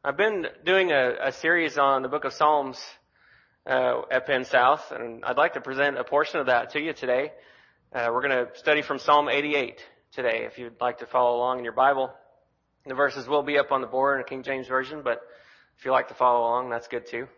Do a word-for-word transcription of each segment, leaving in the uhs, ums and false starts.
I've been doing a, a series on the book of Psalms uh, at Penn South, and I'd like to present a portion of that to you today. Uh, we're going to study from Psalm eighty-eight today, if you'd like to follow along in your Bible. The verses will be up on the board in the King James Version, but if you like to follow along, that's good too.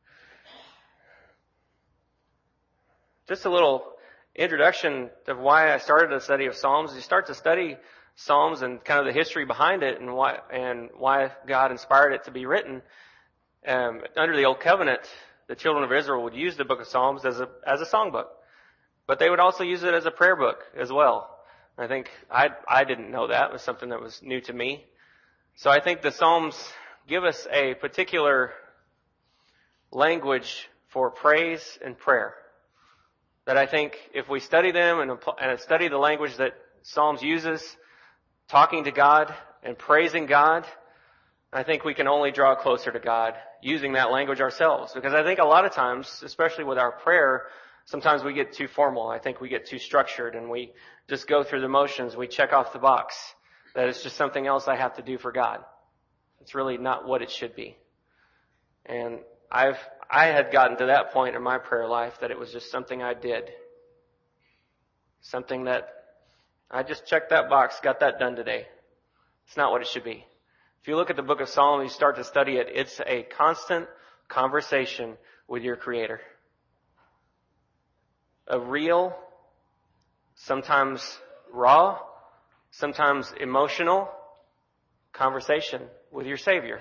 Just a little introduction of why I started a study of Psalms. You start to study Psalms and kind of the history behind it and why and why God inspired it to be written. Um, under the Old Covenant, the children of Israel would use the book of Psalms as a as a songbook, but they would also use it as a prayer book as well. I think I I didn't know that. It was something that was new to me. So I think the Psalms give us a particular language for praise and prayer that I think if we study them and, and study the language that Psalms uses, talking to God and praising God, I think we can only draw closer to God using that language ourselves. Because I think a lot of times, especially with our prayer, sometimes we get too formal. I think we get too structured and we just go through the motions. We check off the box that it's just something else I have to do for God. It's really not what it should be. And I've, I had gotten to that point in my prayer life that it was just something I did. Something that I just checked that box, got that done today. It's not what it should be. If you look at the book of Psalms, you start to study it, it's a constant conversation with your Creator. A real, sometimes raw, sometimes emotional conversation with your Savior.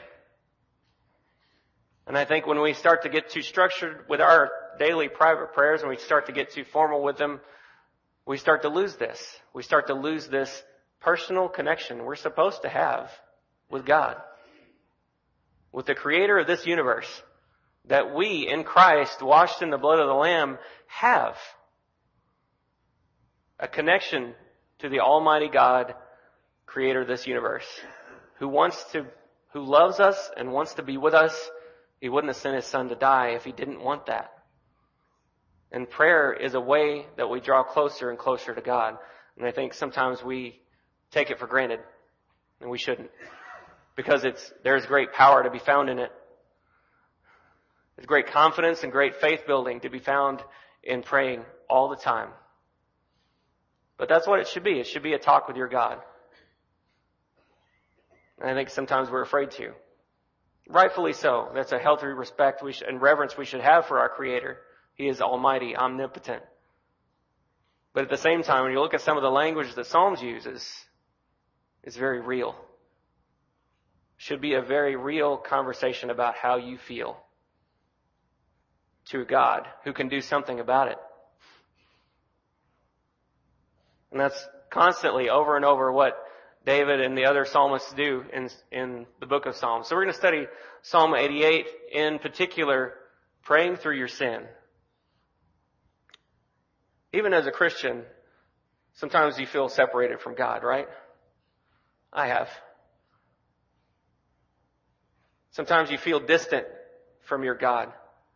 And I think when we start to get too structured with our daily private prayers and we start to get too formal with them, we start to lose this. We start to lose this personal connection we're supposed to have with God, with the Creator of this universe, that we in Christ, washed in the blood of the Lamb, have a connection to the Almighty God, Creator of this universe, who wants to, who loves us and wants to be with us. He wouldn't have sent His Son to die if He didn't want that. And prayer is a way that we draw closer and closer to God. And I think sometimes we take it for granted, and we shouldn't, because it's there's great power to be found in it. There's great confidence and great faith building to be found in praying all the time. But that's what it should be. It should be a talk with your God. And I think sometimes we're afraid to. Rightfully so. That's a healthy respect we should, and reverence we should have for our Creator. He is almighty, omnipotent. But at the same time, when you look at some of the language that Psalms uses, it's very real. Should be a very real conversation about how you feel to God who can do something about it. And that's constantly over and over what David and the other psalmists do in, in the book of Psalms. So we're going to study Psalm eighty-eight, in particular, praying through your sin. Even as a Christian, sometimes you feel separated from God, right? I have. Sometimes you feel distant from your God,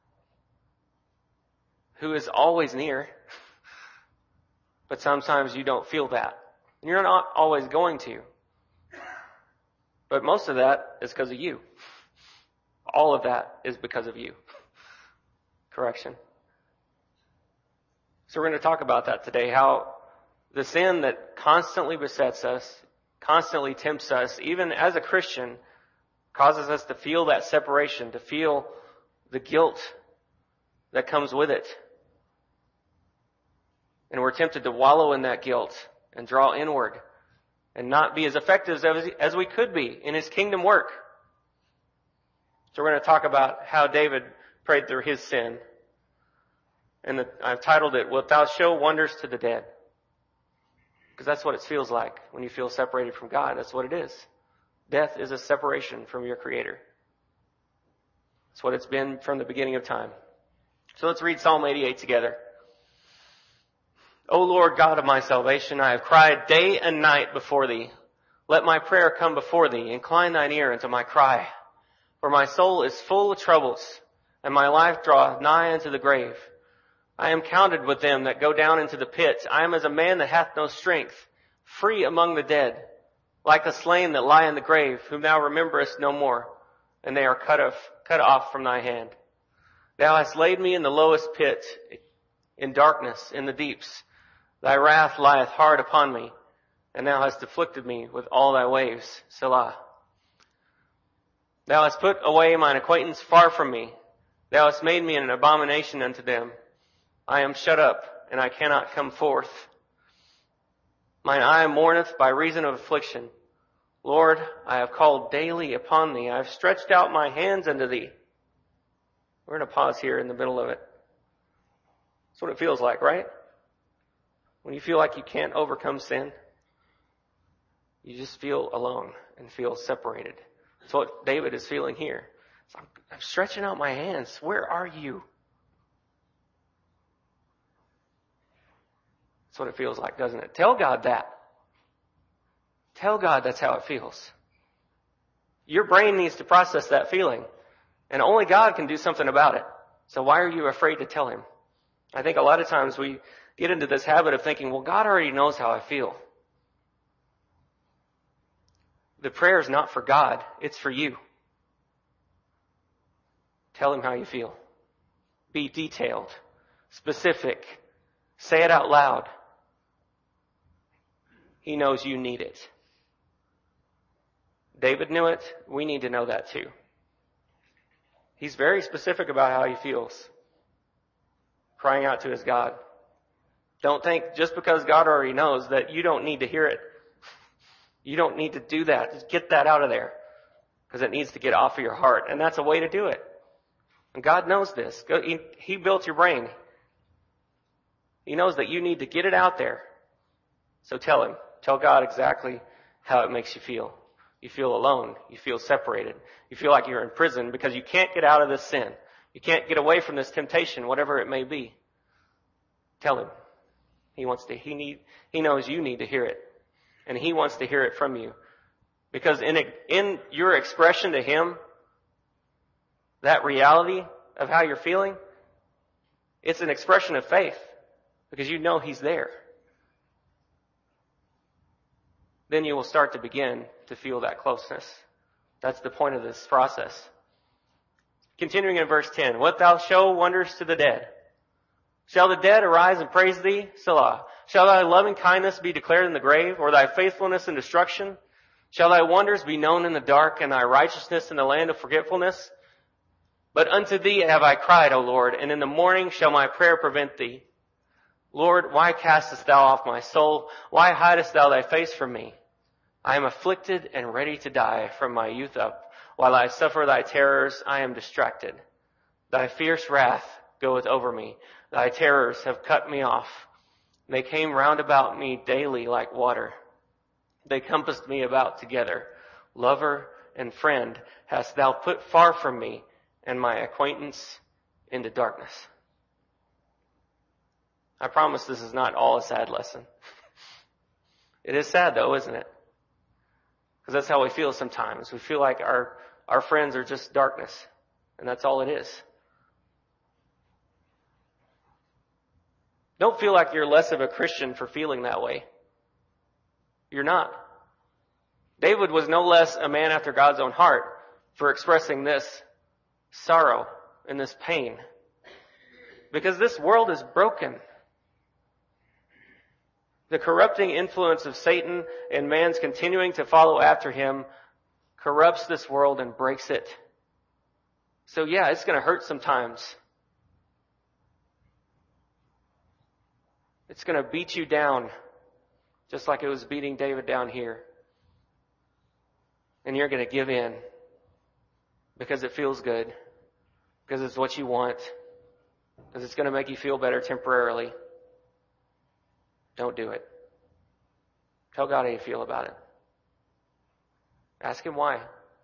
who is always near. But sometimes you don't feel that. And you're not always going to. But most of that is because of you. All of that is because of you. Correction. So we're going to talk about that today, how the sin that constantly besets us, constantly tempts us, even as a Christian, causes us to feel that separation, to feel the guilt that comes with it. And we're tempted to wallow in that guilt and draw inward and not be as effective as, as we could be in His kingdom work. So we're going to talk about how David prayed through his sin. And the, I've titled it, "Wilt Thou Show Wonders to the Dead?" Because that's what it feels like when you feel separated from God. That's what it is. Death is a separation from your Creator. That's what it's been from the beginning of time. So let's read Psalm eighty-eight together. O Lord God of my salvation, I have cried day and night before Thee. Let my prayer come before Thee. Incline Thine ear unto my cry. For my soul is full of troubles, and my life draweth nigh unto the grave. I am counted with them that go down into the pit. I am as a man that hath no strength, free among the dead, like the slain that lie in the grave, whom Thou rememberest no more. and they are cut off, cut off from thy hand. Thou hast laid me in the lowest pit, in darkness, in the deeps. Thy wrath lieth hard upon me, and thou hast afflicted me with all thy waves. Selah. Thou hast put away mine acquaintance far from me. Thou hast made me an abomination unto them. I am shut up, and I cannot come forth. Mine eye mourneth by reason of affliction. Lord, I have called daily upon thee. I have stretched out my hands unto thee. We're going to pause here in the middle of it. That's what it feels like, right? When you feel like you can't overcome sin, you just feel alone and feel separated. That's what David is feeling here. So I'm, I'm stretching out my hands. Where are you? That's what it feels like, doesn't it? Tell God that. Tell God that's how it feels. Your brain needs to process that feeling. And only God can do something about it. So why are you afraid to tell Him? I think a lot of times we get into this habit of thinking, well, God already knows how I feel. The prayer is not for God. It's for you. Tell Him how you feel. Be detailed, specific. Say it out loud. He knows you need it. David knew it. We need to know that too. He's very specific about how he feels. Crying out to his God. Don't think just because God already knows that you don't need to hear it. You don't need to do that. Just get that out of there. Because it needs to get off of your heart. And that's a way to do it. And God knows this. He built your brain. He knows that you need to get it out there. So tell Him. Tell God exactly how it makes you feel. You feel alone. You feel separated. You feel like you're in prison because you can't get out of this sin. You can't get away from this temptation, whatever it may be. Tell Him. He wants to, he need, he knows you need to hear it. And He wants to hear it from you. Because in, in your expression to Him, that reality of how you're feeling, it's an expression of faith. Because you know He's there. Then you will start to begin to feel that closeness. That's the point of this process. Continuing in verse ten. Wilt thou show wonders to the dead? Shall the dead arise and praise thee? Selah. Shall thy loving kindness be declared in the grave, or thy faithfulness in destruction? Shall thy wonders be known in the dark, and thy righteousness in the land of forgetfulness? But unto thee have I cried, O Lord, and in the morning shall my prayer prevent thee. Lord, why castest thou off my soul? Why hidest thou thy face from me? I am afflicted and ready to die from my youth up. While I suffer thy terrors, I am distracted. Thy fierce wrath goeth over me. Thy terrors have cut me off. They came round about me daily like water. They compassed me about together. Lover and friend hast thou put far from me, and my acquaintance into darkness. I promise this is not all a sad lesson. It is sad though, isn't it? Because that's how we feel sometimes. We feel like our, our friends are just darkness. And that's all it is. Don't feel like you're less of a Christian for feeling that way. You're not. David was no less a man after God's own heart for expressing this sorrow and this pain. Because this world is broken. The corrupting influence of Satan and man's continuing to follow after him corrupts this world and breaks it. So yeah, it's going to hurt sometimes. It's going to beat you down, just like it was beating David down here. And you're going to give in because it feels good, because it's what you want, because it's going to make you feel better temporarily. Don't do it. Tell God how you feel about it. Ask Him why.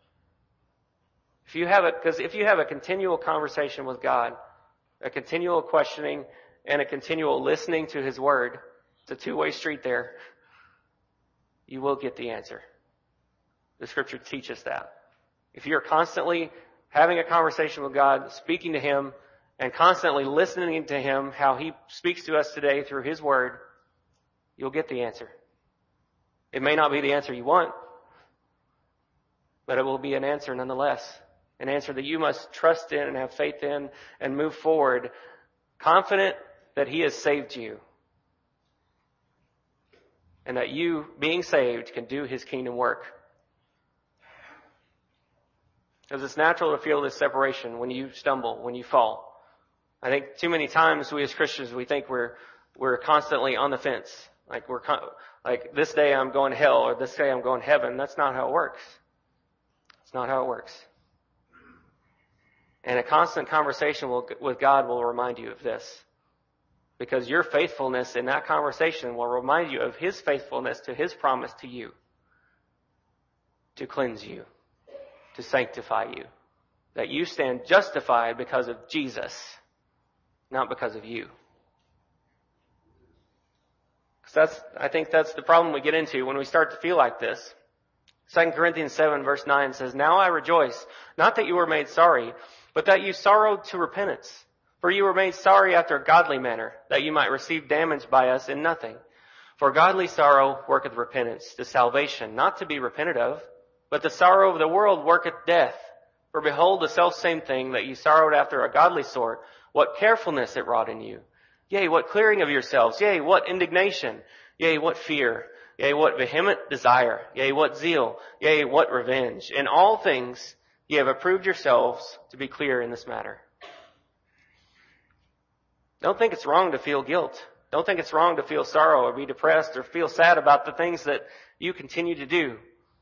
If you have it, because if you have a continual conversation with God, a continual questioning, and a continual listening to His Word, it's a two-way street there, you will get the answer. The Scripture teaches that. If you're constantly having a conversation with God, speaking to Him, and constantly listening to Him, how He speaks to us today through His Word, you'll get the answer. It may not be the answer you want, but it will be an answer nonetheless. An answer that you must trust in and have faith in and move forward, confident that He has saved you. And that you, being saved, can do His kingdom work. Because it's natural to feel this separation when you stumble, when you fall. I think too many times we as Christians, we think we're we're constantly on the fence. Like we're like this day I'm going to hell or this day I'm going to heaven. That's not how it works. It's not how it works. And a constant conversation will, with God will remind you of this. Because your faithfulness in that conversation will remind you of His faithfulness to His promise to you. To cleanse you. To sanctify you. That you stand justified because of Jesus. Not because of you. Because that's, I think that's the problem we get into when we start to feel like this. Second Corinthians seven verse nine says, "Now I rejoice, not that you were made sorry, but that you sorrowed to repentance. For you were made sorry after a godly manner, that you might receive damage by us in nothing. For godly sorrow worketh repentance to salvation, not to be repented of, but the sorrow of the world worketh death. For behold, the selfsame thing that you sorrowed after a godly sort, what carefulness it wrought in you. Yea, what clearing of yourselves, yea, what indignation, yea, what fear, yea, what vehement desire, yea, what zeal, yea, what revenge. In all things ye have approved yourselves to be clear in this matter." Don't think it's wrong to feel guilt. Don't think it's wrong to feel sorrow or be depressed or feel sad about the things that you continue to do.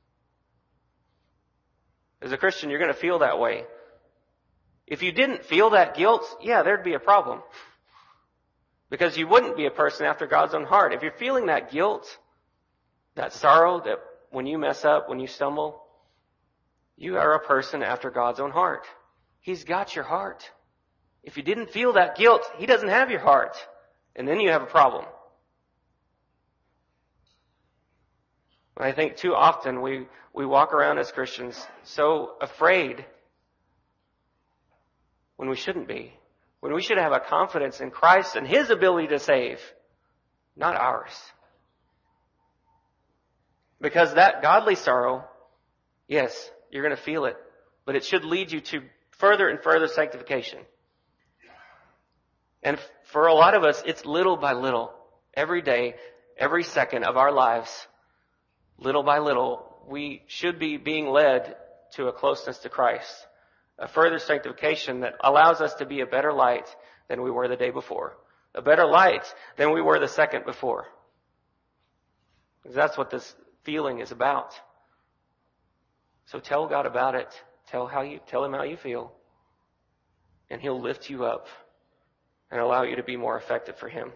As a Christian, you're going to feel that way. If you didn't feel that guilt, yeah, there'd be a problem. Because you wouldn't be a person after God's own heart. If you're feeling that guilt, that sorrow, that when you mess up, when you stumble, you are a person after God's own heart. He's got your heart. If you didn't feel that guilt, He doesn't have your heart. And then you have a problem. I think too often we, we walk around as Christians so afraid when we shouldn't be. When we should have a confidence in Christ and His ability to save, not ours. Because that godly sorrow, yes, you're going to feel it, but it should lead you to further and further sanctification. And for a lot of us, it's little by little. Every day, every second of our lives, little by little, we should be being led to a closeness to Christ. A further sanctification that allows us to be a better light than we were the day before. A better light than we were the second before. Because that's what this feeling is about. So tell God about it. Tell how you, tell Him how you feel. And He'll lift you up and allow you to be more effective for Him.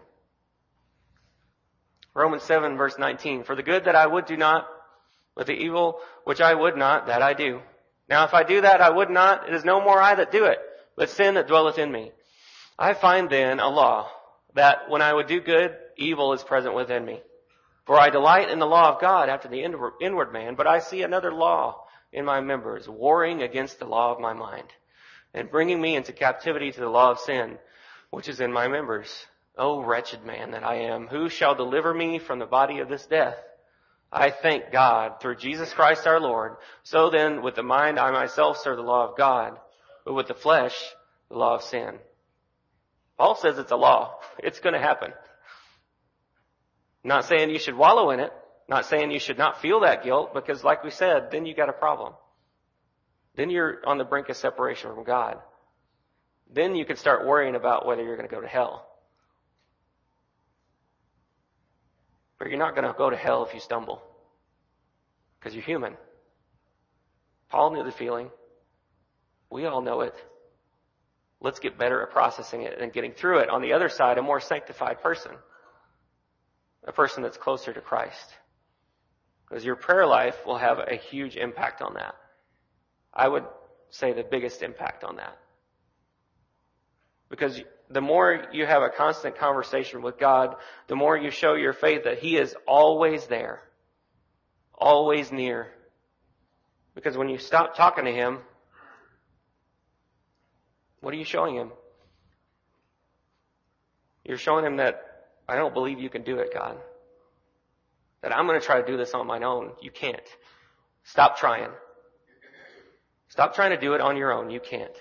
Romans seven verse nineteen. "For the good that I would do not, but the evil which I would not, that I do. Now if I do that I would not, it is no more I that do it, but sin that dwelleth in me. I find then a law, that when I would do good, evil is present within me. For I delight in the law of God after the inward man, but I see another law in my members, warring against the law of my mind, and bringing me into captivity to the law of sin, which is in my members. O wretched man that I am, who shall deliver me from the body of this death? I thank God through Jesus Christ our Lord. So then, with the mind I myself serve the law of God, but with the flesh, the law of sin." Paul says it's a law. It's going to happen. Not saying you should wallow in it. Not saying you should not feel that guilt, because like we said, then you got a problem. Then you're on the brink of separation from God. Then you can start worrying about whether you're going to go to hell. But you're not going to go to hell if you stumble. Because you're human. Paul knew the feeling. We all know it. Let's get better at processing it and getting through it. On the other side, a more sanctified person. A person that's closer to Christ. Because your prayer life will have a huge impact on that. I would say the biggest impact on that. Because the more you have a constant conversation with God, the more you show your faith that He is always there. Always near. Because when you stop talking to Him, what are you showing Him? You're showing Him that I don't believe you can do it, God. That I'm going to try to do this on my own. You can't. Stop trying. Stop trying to do it on your own. You can't.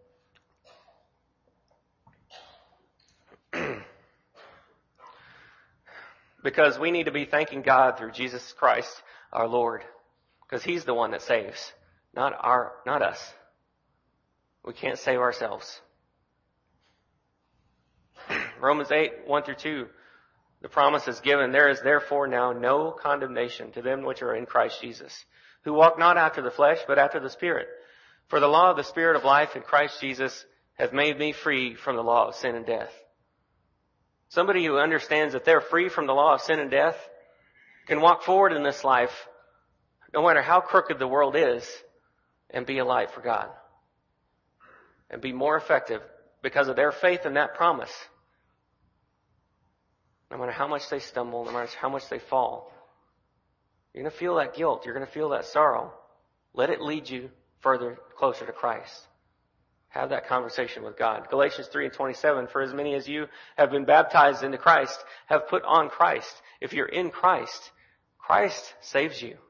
Because we need to be thanking God through Jesus Christ, our Lord. Because He's the one that saves, not our, not us. We can't save ourselves. Romans eight, one through two, the promise is given, there is therefore now no condemnation to them which are in Christ Jesus, who walk not after the flesh, but after the Spirit. For the law of the Spirit of life in Christ Jesus hath made me free from the law of sin and death. Somebody who understands that they're free from the law of sin and death can walk forward in this life, no matter how crooked the world is, and be a light for God. And be more effective because of their faith in that promise. No matter how much they stumble, no matter how much they fall, you're going to feel that guilt. You're going to feel that sorrow. Let it lead you further, closer to Christ. Have that conversation with God. Galatians three and twenty-seven, for as many as you have been baptized into Christ have put on Christ. If you're in Christ, Christ saves you.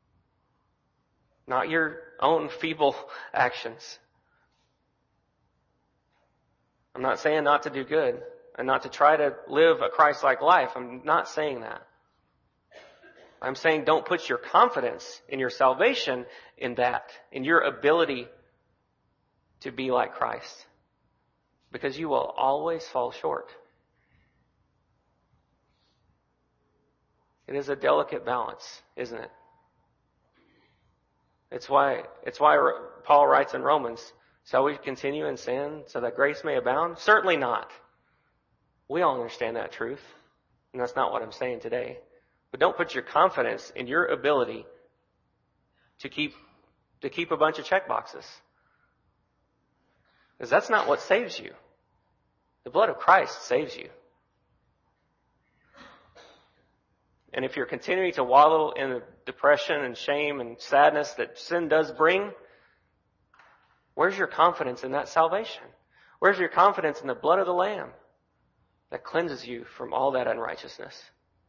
Not your own feeble actions. I'm not saying not to do good and not to try to live a Christ-like life. I'm not saying that. I'm saying don't put your confidence in your salvation in that, in your ability to be like Christ. Because you will always fall short. It is a delicate balance, isn't it? It's why, it's why Paul writes in Romans, shall we continue in sin so that grace may abound? Certainly not. We all understand that truth. And that's not what I'm saying today. But don't put your confidence in your ability to keep, to keep a bunch of check boxes. Because that's not what saves you. The blood of Christ saves you. And if you're continuing to wallow in the depression and shame and sadness that sin does bring, where's your confidence in that salvation? Where's your confidence in the blood of the Lamb that cleanses you from all that unrighteousness?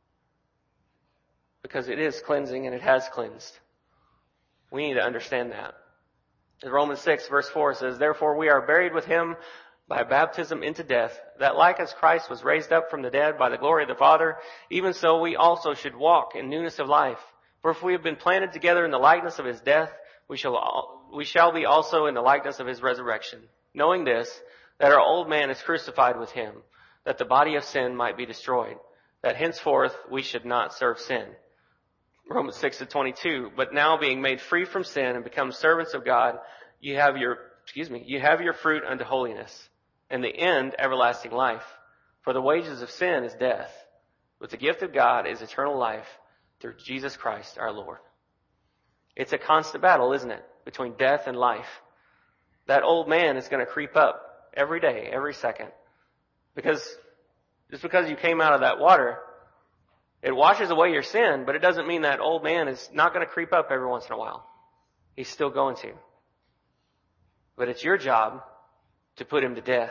Because it is cleansing and it has cleansed. We need to understand that. In Romans six verse four says, therefore we are buried with him by baptism into death, that like as Christ was raised up from the dead by the glory of the Father, even so we also should walk in newness of life. For if we have been planted together in the likeness of his death, we shall, we shall be also in the likeness of his resurrection. Knowing this, that our old man is crucified with him, that the body of sin might be destroyed, that henceforth we should not serve sin. Romans six to twenty-two, but now being made free from sin and become servants of God, you have your, excuse me, you have your fruit unto holiness, and the end everlasting life. For the wages of sin is death, but the gift of God is eternal life through Jesus Christ our Lord. It's a constant battle, isn't it, between death and life. That old man is going to creep up every day, every second. Because just because you came out of that water, it washes away your sin, but it doesn't mean that old man is not going to creep up every once in a while. He's still going to. But it's your job to put him to death.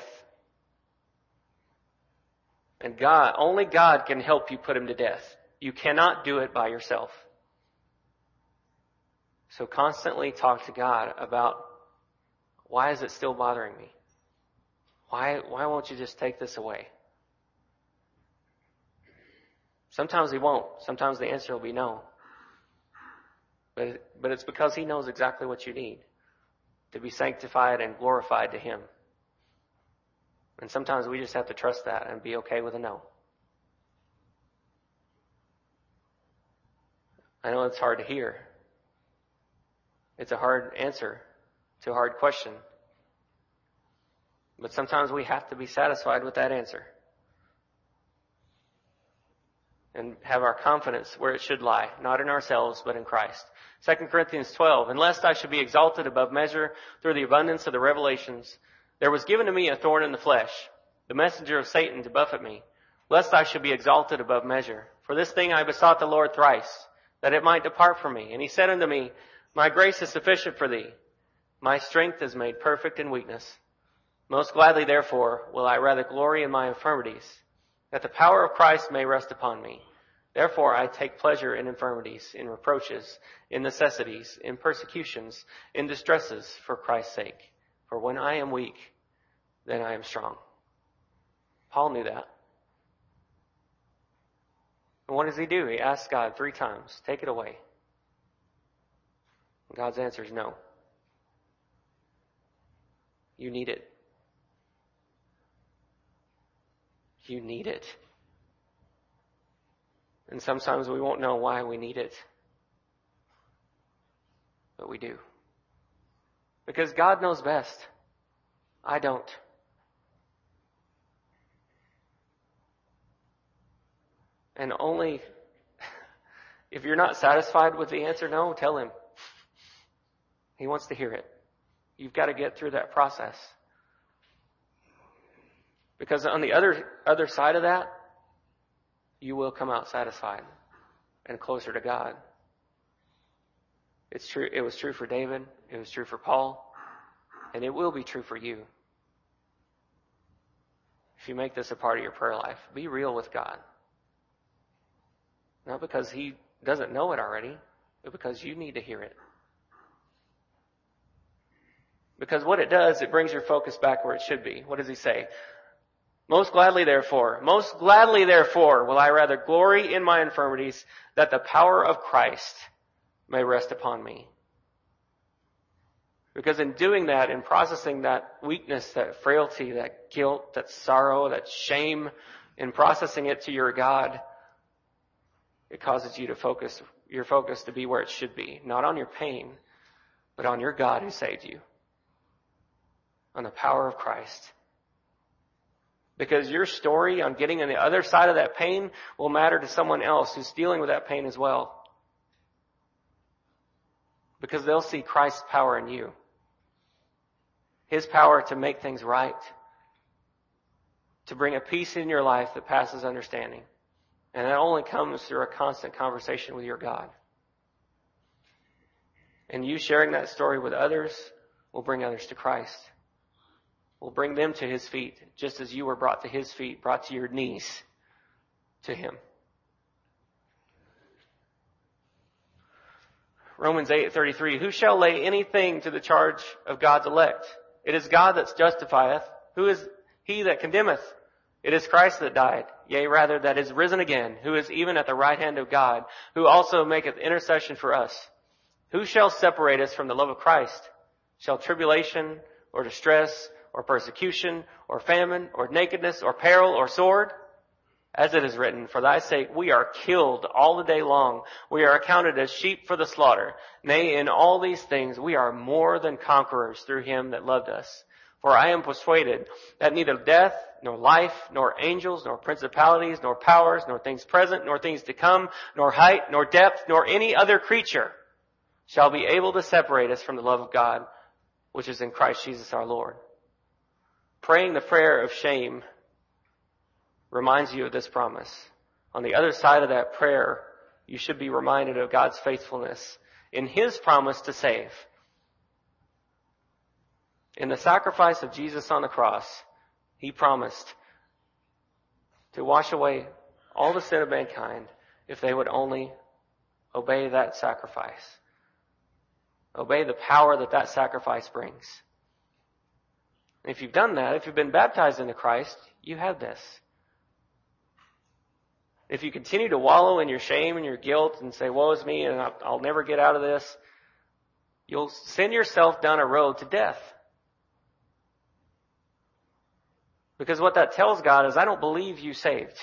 And God, only God can help you put him to death. You cannot do it by yourself. So constantly talk to God about, why is it still bothering me? Why, why won't you just take this away? Sometimes he won't. Sometimes the answer will be no. But, but it's because he knows exactly what you need to be sanctified and glorified to him. And sometimes we just have to trust that and be okay with a no. I know it's hard to hear. It's a hard answer to a hard question. But sometimes we have to be satisfied with that answer. And have our confidence where it should lie, not in ourselves, but in Christ. Second Corinthians twelve, and lest I should be exalted above measure through the abundance of the revelations, there was given to me a thorn in the flesh, the messenger of Satan to buffet me, lest I should be exalted above measure. For this thing I besought the Lord thrice, that it might depart from me. And he said unto me, my grace is sufficient for thee. My strength is made perfect in weakness. Most gladly, therefore, will I rather glory in my infirmities, that the power of Christ may rest upon me. Therefore I take pleasure in infirmities, in reproaches, in necessities, in persecutions, in distresses for Christ's sake. For when I am weak, then I am strong. Paul knew that. And what does he do? He asks God three times, take it away. And God's answer is no. You need it. You need it. And sometimes we won't know why we need it. But we do. Because God knows best. I don't. And only if you're not satisfied with the answer no, tell him. He wants to hear it. You've got to get through that process. Because on the other other side of that, you will come out satisfied and closer to God. It's true. It was true for David. It was true for Paul. And it will be true for you. If you make this a part of your prayer life, be real with God. Not because he doesn't know it already, but because you need to hear it. Because what it does, it brings your focus back where it should be. What does he say? Most gladly, therefore, most gladly, therefore, will I rather glory in my infirmities, that the power of Christ may rest upon me. Because in doing that, in processing that weakness, that frailty, that guilt, that sorrow, that shame, in processing it to your God, it causes you to focus, your focus to be where it should be. Not on your pain, but on your God who saved you. On the power of Christ. Because your story on getting on the other side of that pain will matter to someone else who's dealing with that pain as well. Because they'll see Christ's power in you. His power to make things right. To bring a peace in your life that passes understanding. And that only comes through a constant conversation with your God. And you sharing that story with others will bring others to Christ. Will bring them to his feet, just as you were brought to his feet, brought to your knees to him. Romans eight thirty-three, who shall lay anything to the charge of God's elect? It is God that justifieth. Who is he that condemneth? It is Christ that died, yea, rather that is risen again, who is even at the right hand of God, who also maketh intercession for us. Who shall separate us from the love of Christ? Shall tribulation or distress or persecution, or famine, or nakedness, or peril, or sword? As it is written, for thy sake we are killed all the day long. We are accounted as sheep for the slaughter. Nay, in all these things we are more than conquerors through him that loved us. For I am persuaded that neither death, nor life, nor angels, nor principalities, nor powers, nor things present, nor things to come, nor height, nor depth, nor any other creature shall be able to separate us from the love of God, which is in Christ Jesus our Lord. Praying the prayer of shame reminds you of this promise. On the other side of that prayer, you should be reminded of God's faithfulness in his promise to save. In the sacrifice of Jesus on the cross, he promised to wash away all the sin of mankind if they would only obey that sacrifice. Obey the power that that sacrifice brings. If you've done that, if you've been baptized into Christ, you have this. If you continue to wallow in your shame and your guilt and say, woe is me and I'll, I'll never get out of this, you'll send yourself down a road to death. Because what that tells God is, I don't believe you saved.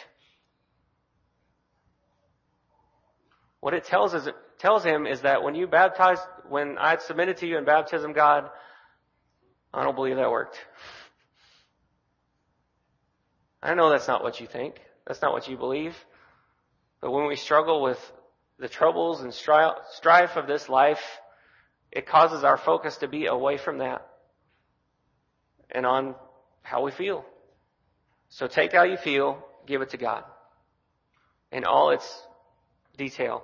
What it tells is, it tells him is that when you baptized, when I submitted to you in baptism, God, I don't believe that worked. I know that's not what you think. That's not what you believe. But when we struggle with the troubles and stri- strife of this life, it causes our focus to be away from that and on how we feel. So take how you feel, give it to God in all its detail.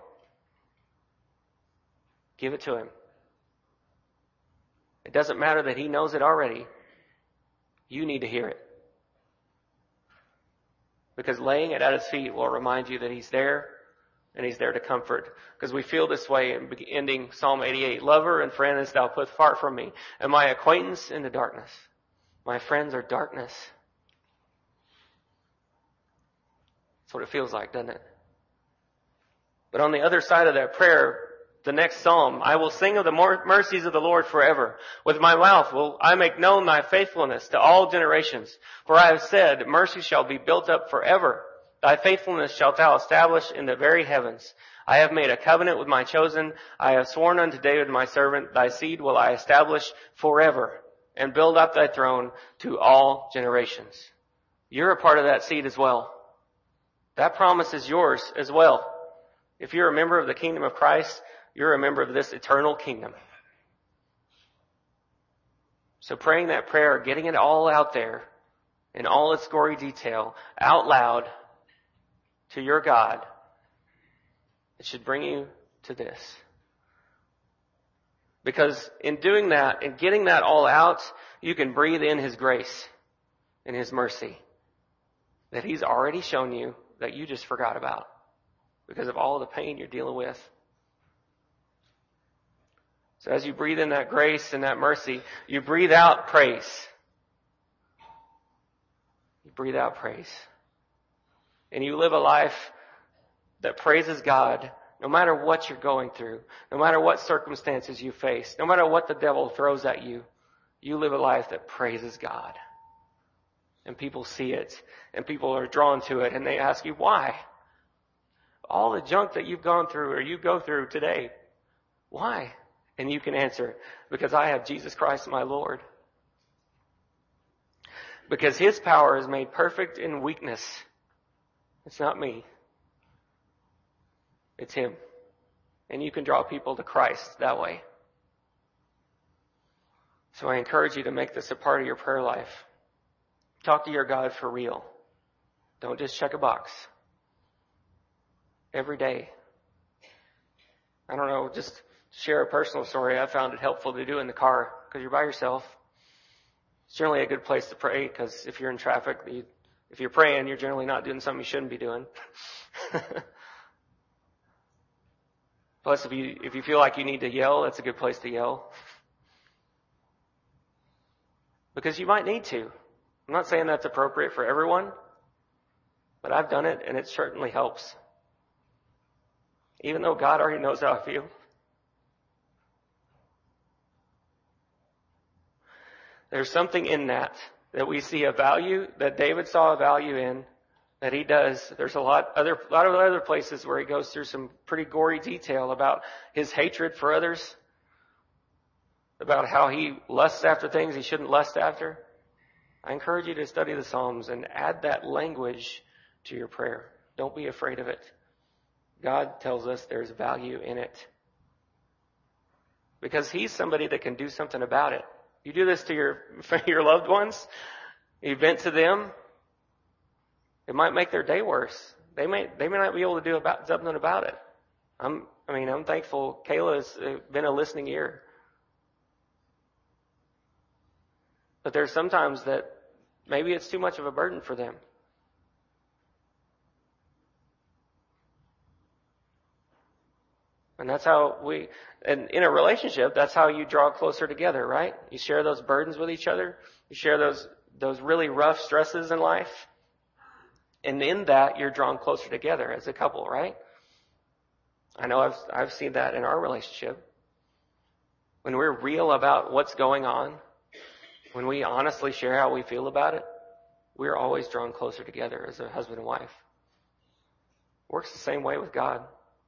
Give it to him. It doesn't matter that he knows it already. You need to hear it. Because laying it at his feet will remind you that he's there And he's there to comfort. Because we feel this way in ending Psalm eighty-eight. Lover and friend hast thou put far from me, and my acquaintance into darkness. My friends are darkness. That's what it feels like, doesn't it? But on the other side of that prayer, the next psalm, I will sing of the mercies of the Lord forever. With my mouth will I make known thy faithfulness to all generations. For I have said, mercy shall be built up forever. Thy faithfulness shalt thou establish in the very heavens. I have made a covenant with my chosen. I have sworn unto David my servant, thy seed will I establish forever, and build up thy throne to all generations. You're a part of that seed as well. That promise is yours as well. If you're a member of the kingdom of Christ, you're a member of this eternal kingdom. So praying that prayer, getting it all out there in all its gory detail, out loud to your God, it should bring you to this. Because in doing that and getting that all out, you can breathe in His grace and His mercy that He's already shown you that you just forgot about because of all the pain you're dealing with. So as you breathe in that grace and that mercy, you breathe out praise. You breathe out praise. And you live a life that praises God no matter what you're going through, no matter what circumstances you face, no matter what the devil throws at you. You live a life that praises God. And people see it, and people are drawn to it, and they ask you, why? All the junk that you've gone through or you go through today, why? And you can answer, because I have Jesus Christ my Lord. Because His power is made perfect in weakness. It's not me. It's Him. And you can draw people to Christ that way. So I encourage you to make this a part of your prayer life. Talk to your God for real. Don't just check a box. Every day. I don't know, just share a personal story. I found it helpful to do in the car because you're by yourself. It's generally a good place to pray because if you're in traffic, you, if you're praying, you're generally not doing something you shouldn't be doing. Plus, if you if you feel like you need to yell, that's a good place to yell. Because you might need to. I'm not saying that's appropriate for everyone, but I've done it and it certainly helps. Even though God already knows how I feel. There's something in that, that we see a value, that David saw a value in, that he does. There's a lot other, lot of other places where he goes through some pretty gory detail about his hatred for others, about how he lusts after things he shouldn't lust after. I encourage you to study the Psalms and add that language to your prayer. Don't be afraid of it. God tells us there's value in it. Because He's somebody that can do something about it. You do this to your your loved ones, you vent to them, it might make their day worse. They may they may not be able to do about something about it. I'm I mean I'm thankful Kayla's been a listening ear. But there's sometimes that maybe it's too much of a burden for them. And that's how we, and in a relationship, that's how you draw closer together, right? You share those burdens with each other. You share those, those really rough stresses in life. And in that, you're drawn closer together as a couple, right? I know I've, I've seen that in our relationship. When we're real about what's going on, when we honestly share how we feel about it, we're always drawn closer together as a husband and wife. Works the same way with God.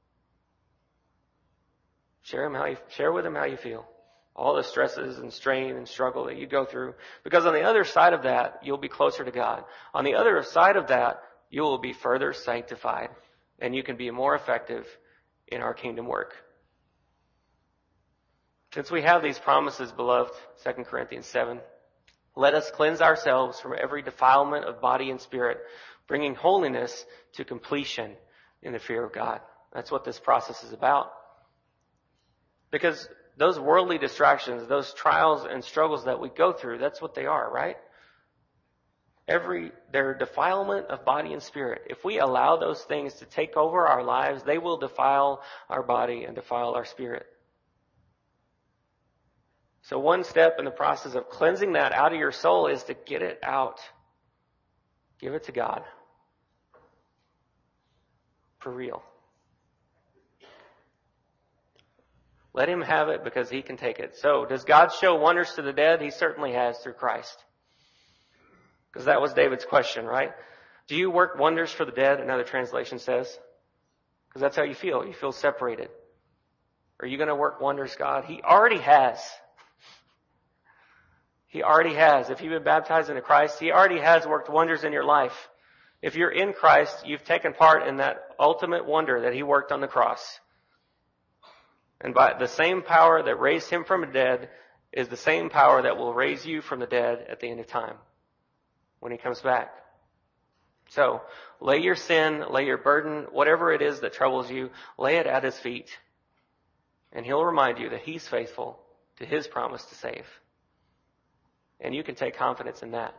Share him how you, share with him how you feel. All the stresses and strain and struggle that you go through. Because on the other side of that, you'll be closer to God. On the other side of that, you will be further sanctified. And you can be more effective in our kingdom work. Since we have these promises, beloved, Second Corinthians seven, let us cleanse ourselves from every defilement of body and spirit, bringing holiness to completion in the fear of God. That's what this process is about. Because those worldly distractions, those trials and struggles that we go through, that's what they are, right? Every, their defilement of body and spirit. If we allow those things to take over our lives, they will defile our body and defile our spirit. So one step in the process of cleansing that out of your soul is to get it out. Give it to God. For real. Let him have it because he can take it. So, does God show wonders to the dead? He certainly has through Christ. Because that was David's question, right? Do you work wonders for the dead? Another translation says. Because that's how you feel. You feel separated. Are you going to work wonders, God? He already has. He already has. If you've been baptized into Christ, He already has worked wonders in your life. If you're in Christ, you've taken part in that ultimate wonder that He worked on the cross. And by the same power that raised Him from the dead is the same power that will raise you from the dead at the end of time, when He comes back. So, lay your sin, lay your burden, whatever it is that troubles you, lay it at His feet. And He'll remind you that He's faithful to His promise to save. And you can take confidence in that.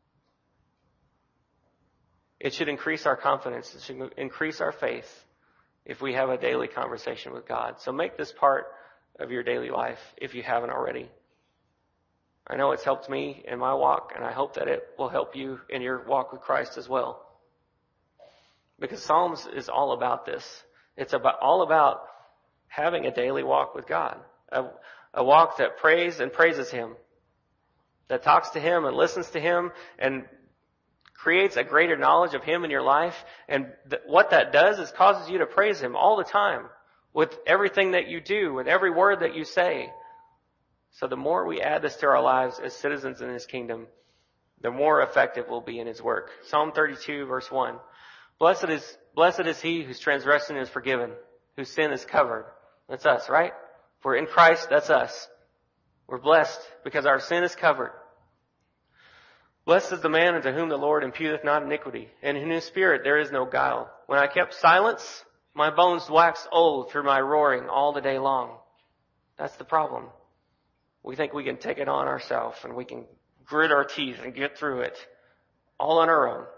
It should increase our confidence. It should increase our faith if we have a daily conversation with God. So make this part of your daily life if you haven't already. I know it's helped me in my walk, and I hope that it will help you in your walk with Christ as well. Because Psalms is all about this. It's about all about having a daily walk with God. A, a walk that prays and praises Him. That talks to Him and listens to Him and creates a greater knowledge of Him in your life. And th- what that does is causes you to praise Him all the time with everything that you do, with every word that you say. So the more we add this to our lives as citizens in His kingdom, the more effective we'll be in His work. Psalm thirty-two, verse one. Blessed is, blessed is he whose transgression is forgiven, whose sin is covered. That's us, right? If we're in Christ, that's us. We're blessed because our sin is covered. Blessed is the man unto whom the Lord imputeth not iniquity, and in whose spirit there is no guile. When I kept silence, my bones waxed old through my roaring all the day long. That's the problem. We think we can take it on ourselves and we can grit our teeth and get through it all on our own.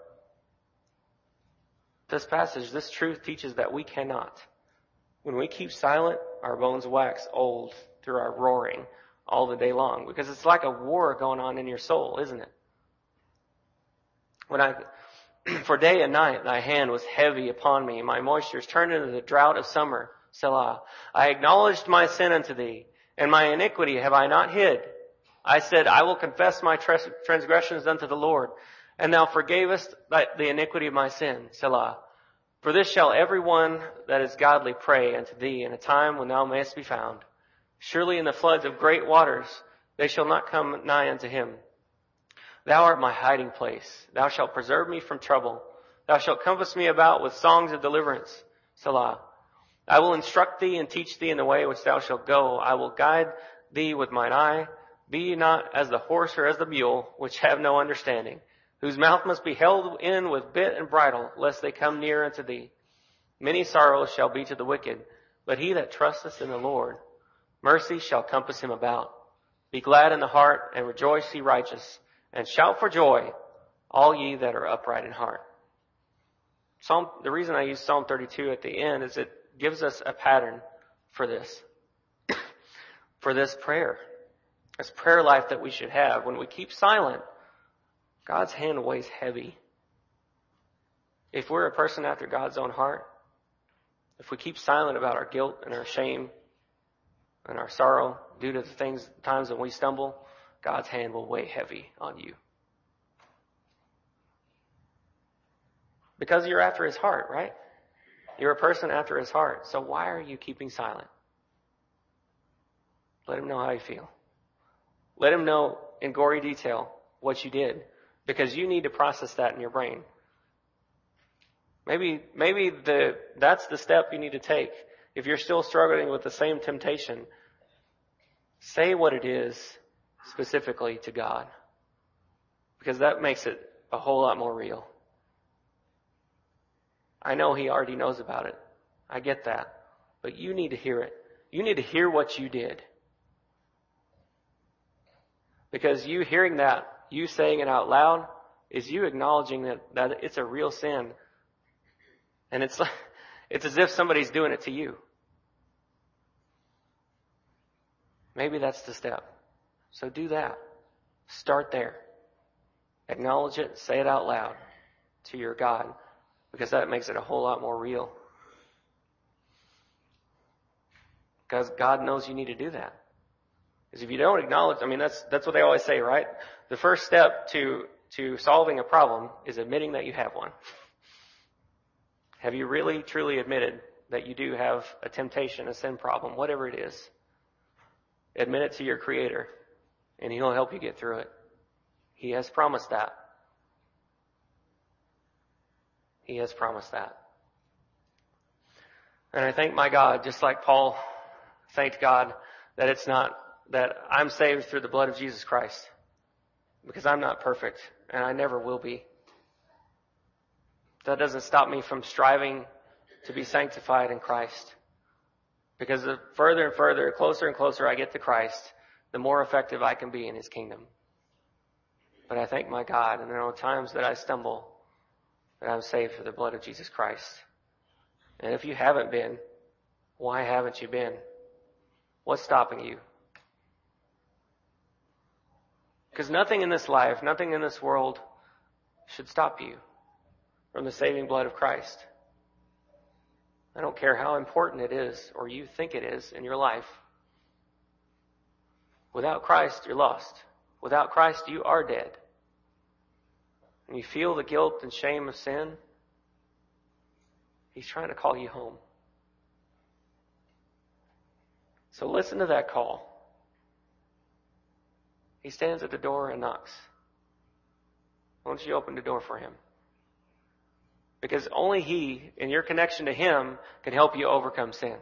This passage, this truth teaches that we cannot. When we keep silent, our bones wax old through our roaring all the day long, because it's like a war going on in your soul, isn't it? When I, for day and night, thy hand was heavy upon me. My moistures turned into the drought of summer. Selah. I acknowledged my sin unto thee, and my iniquity have I not hid. I said, I will confess my transgressions unto the Lord, and thou forgavest the iniquity of my sin. Selah. For this shall every one that is godly pray unto thee in a time when thou mayest be found. Surely in the floods of great waters they shall not come nigh unto him. Thou art my hiding place. Thou shalt preserve me from trouble. Thou shalt compass me about with songs of deliverance. Selah. I will instruct thee and teach thee in the way which thou shalt go. I will guide thee with mine eye. Be ye not as the horse or as the mule, which have no understanding, whose mouth must be held in with bit and bridle, lest they come near unto thee. Many sorrows shall be to the wicked, but he that trusteth in the Lord, mercy shall compass him about. Be glad in the heart, and rejoice, ye righteous, and shout for joy, all ye that are upright in heart. Psalm, the reason I use Psalm thirty-two at the end is it gives us a pattern for this, for this prayer, this prayer life that we should have. When we keep silent, God's hand weighs heavy. If we're a person after God's own heart, if we keep silent about our guilt and our shame and our sorrow due to the things, times when we stumble, God's hand will weigh heavy on you. Because you're after His heart, right? You're a person after His heart. So why are you keeping silent? Let Him know how you feel. Let Him know in gory detail what you did, because you need to process that in your brain. Maybe, maybe the, that's the step you need to take. If you're still struggling with the same temptation, say what it is specifically to God, because that makes it a whole lot more real. I know He already knows about it. I get that. But you need to hear it. You need to hear what you did. Because you hearing that, you saying it out loud, is you acknowledging that, that it's a real sin. And it's like, it's as if somebody's doing it to you. Maybe that's the step. So do that. Start there. Acknowledge it. Say it out loud to your God, because that makes it a whole lot more real. Because God knows you need to do that. Because if you don't acknowledge, I mean, that's that's what they always say, right? The first step to to solving a problem is admitting that you have one. Have you really, truly admitted that you do have a temptation, a sin problem, whatever it is? Admit it to your Creator, and He'll help you get through it. He has promised that. He has promised that. And I thank my God, just like Paul thanked God, that it's not, that I'm saved through the blood of Jesus Christ. Because I'm not perfect, and I never will be. That doesn't stop me from striving to be sanctified in Christ. Because the further and further, closer and closer I get to Christ, the more effective I can be in His kingdom. But I thank my God, and there are times that I stumble, that I'm saved through the blood of Jesus Christ. And if you haven't been, why haven't you been? What's stopping you? Because nothing in this life, nothing in this world should stop you from the saving blood of Christ. I don't care how important it is or you think it is in your life. Without Christ, you're lost. Without Christ, you are dead. And you feel the guilt and shame of sin, He's trying to call you home. So listen to that call. He stands at the door and knocks. Why don't you open the door for Him? Because only He, in your connection to Him, can help you overcome sin.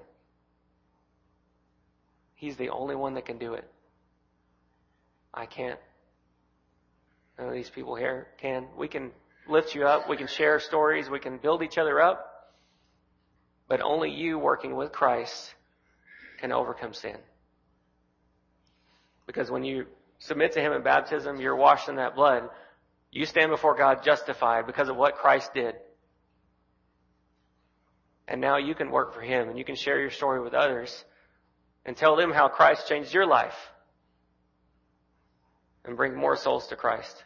He's the only one that can do it. I can't. None of these people here can. We can lift you up. We can share stories. We can build each other up. But only you working with Christ can overcome sin. Because when you submit to Him in baptism, you're washed in that blood. You stand before God justified because of what Christ did. And now you can work for Him, and you can share your story with others and tell them how Christ changed your life and bring more souls to Christ.